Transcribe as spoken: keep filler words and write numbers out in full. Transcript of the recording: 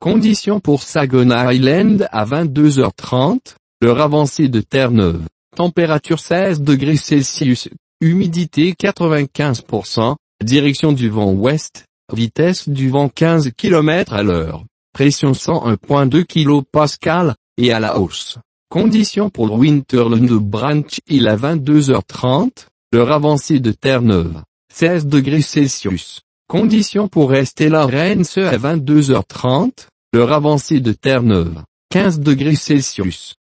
Conditions pour Saginaw Island à vingt-deux heures trente, l'heure avancée de Terre-Neuve. Température seize degrés Celsius, humidité quatre-vingt-quinze pour cent, direction du vent ouest, vitesse du vent quinze kilomètres à l'heure, pression cent un virgule deux kilopascales, et à la hausse. Conditions pour le Winterland de Branch Hill à vingt-deux heures trente, l'heure avancée de Terre-Neuve, seize degrés Celsius. Conditions pour rester là Rennes à vingt-deux heures trente, l'heure avancée de Terre-Neuve, quinze degrés Celsius.